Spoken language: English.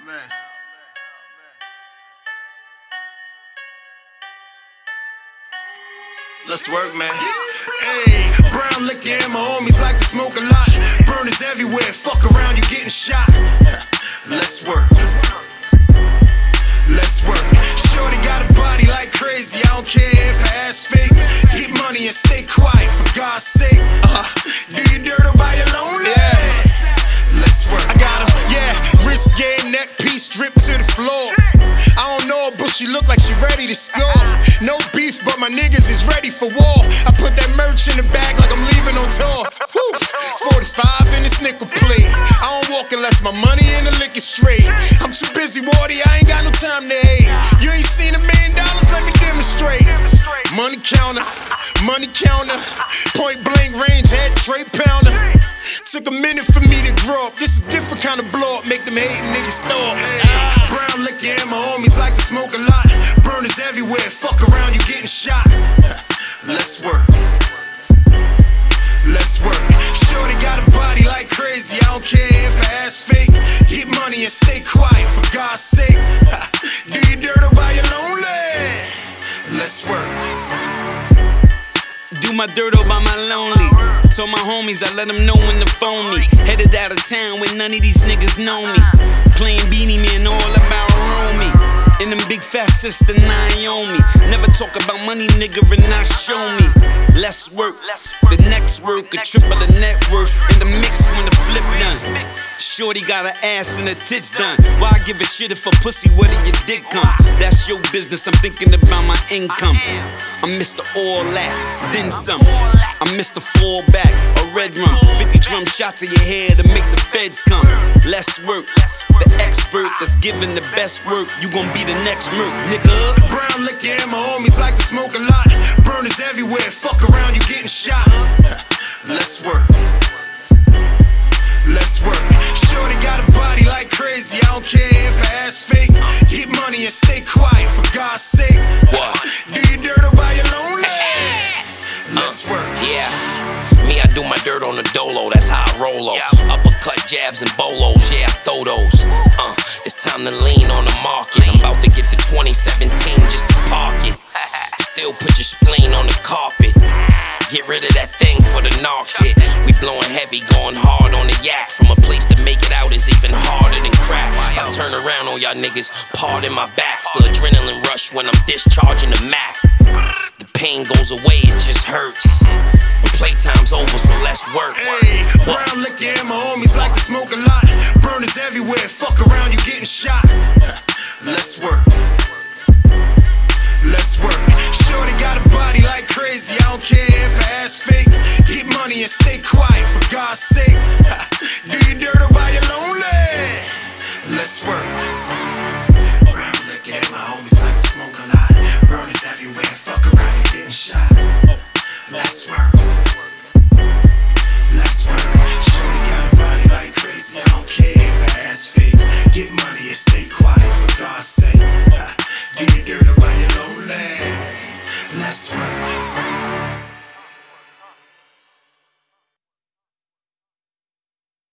man. Let's work, man. Hey, brown liquor and my homies like to smoke a lot. Burners everywhere, fuck around, you getting shot. Let's work. Let's work. Shorty got a body like crazy, I don't care if her ass fake. Get money and stay quiet, for God's sake. Do you dirt or by your lonely? Yeah. Let's work. I got him, yeah. Wrist game, neck piece, drip to the floor. I don't know her, but she look like she ready to score. No beef, but my niggas is ready for war. I put that merch in the bag like I'm leaving on tour. Woo. 45 in this nickel plate. I don't walk unless my money in the liquor straight. I'm too busy, Wardy, I ain't got no time to hate. You ain't seen $1 million, let me demonstrate. Money counter, point blank range, head tray pounder. Took a minute for me to grow up. This a different kind of blow up, make them hating niggas throw up. Brown liquor and my homies like to smoke a lot. Burners everywhere, fuck around, you getting shot. Let's work. Let's work. Shorty got a body like crazy, I don't care if her ass fake. Get money and stay quiet, for God's sake. Do you dirt or by your lonely? Let's work. Do my dirt all by my lonely. Told my homies I let them know when to phone me. Headed out of town when none of these niggas know me. Playing Beanie Man all about Romy. And them big fat sister Naomi. Never talk about money, nigga, and not show me. Less work, the next work, a triple the net worth. In the mix when the flip done. Shorty got her ass and her tits done. Why give a shit if a pussy, where did your dick come? That's your business, I'm thinking about my income. I'm Mr. All That, then some. I'm Mr. Fallback, a red rum. 50 drum shot to your head to make the feds come. Less work, the expert that's giving the best work. You gon' be the next Merc, nigga. Brown liquor and my homies like to smoke a lot. Burners everywhere, fuck around, you getting shot. Let's work. Let's work. Shorty got a body like crazy, I don't care if her ass fake. Get money and stay quiet, for God's sake. What? Do you dirt or by your lonely? Let's work. Yeah. Me, I do my dirt on the dolo, that's how I roll. Uppercut, jabs, and bolos, yeah, I throw those. It's time to lean on the market. I'm about to get to 2017 just to park it. Still put your spleen on the carpet. Get rid of that thing for the knocks hit. We blowing heavy, going hard on the yak. From a place to make it out is even harder than crack. I turn around on y'all niggas, pardon my back. Still adrenaline rush when I'm discharging the Mac. The pain goes away, it just hurts. When playtime's over, so let's work. Hey, brown liquor and my homies like to smoke a lot. Burners everywhere, fuck around, you getting shot. Let's work. Let's work. Shorty got a body like crazy, I don't care if her ass fake. Get money and stay quiet, for God's sake. Do you dirt or by your lonely? Let's work. Brown liquor and my homies like to smoke a lot. Burners everywhere, fuck around, you getting shot. Let's work. Let's work. Shorty got a body like crazy, I don't care if her ass fake. Get money and stay quiet, for God's sake. Do you dirt or by your lonely? Let's work.